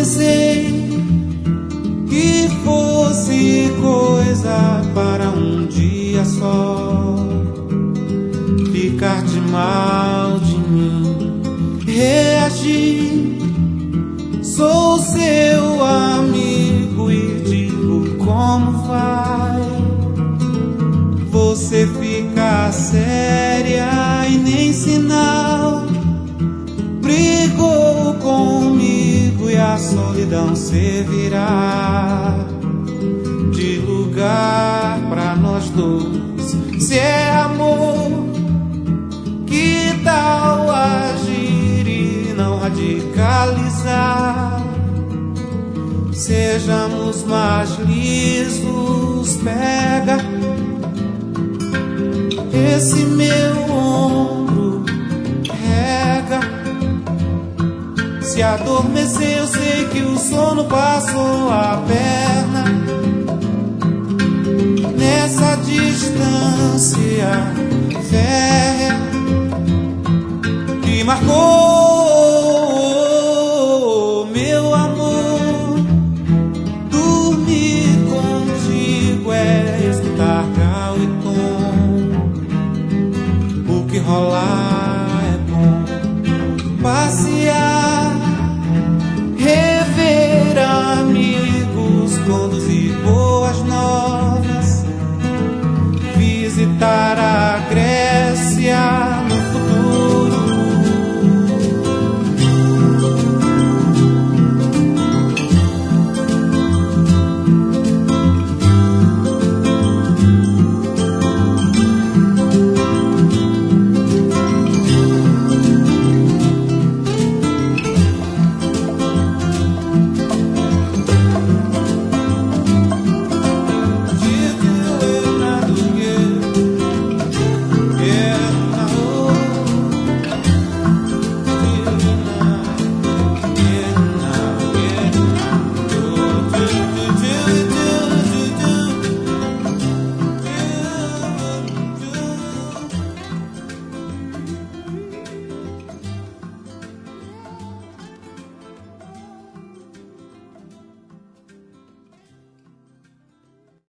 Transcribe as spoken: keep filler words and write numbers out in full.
pensei que fosse coisa para um dia só. Ficar-te mal de mim, reagir. Sou seu amigo e digo como vai. Você fica séria e nem sinal. Brigou comigo e a solidão servirá de lugar pra nós dois. Se é amor, que tal agir e não radicalizar? Sejamos mais lisos, pega esse meu ombro, rega. Se adormecer, eu sei que o sono passou a perna. Nessa distância férrea que marcou meu amor. Dormir contigo é escutar cal e tom. O que rolar